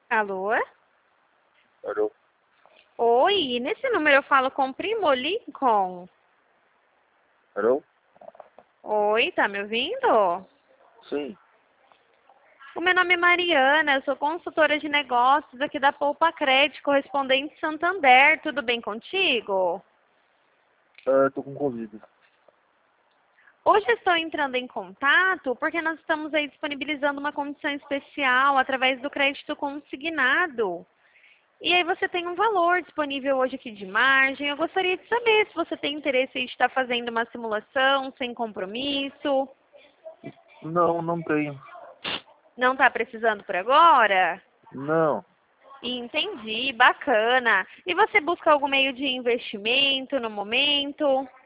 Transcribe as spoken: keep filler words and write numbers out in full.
Alô? Alô? Oi, nesse número eu falo com o Primo Lincoln. Alô? Oi, tá me ouvindo? Sim. O meu nome é Mariana, eu sou consultora de negócios aqui da Poupa Crédito, correspondente Santander. Tudo bem contigo? Ah, tô com Covid. Hoje eu estou entrando em contato porque nós estamos aí disponibilizando uma condição especial através do crédito consignado. E aí você tem um valor disponível hoje aqui de margem. Eu gostaria de saber se você tem interesse em estar fazendo uma simulação sem compromisso. Não, não tenho. Não está precisando por agora? Não. Entendi, bacana. E você busca algum meio de investimento no momento?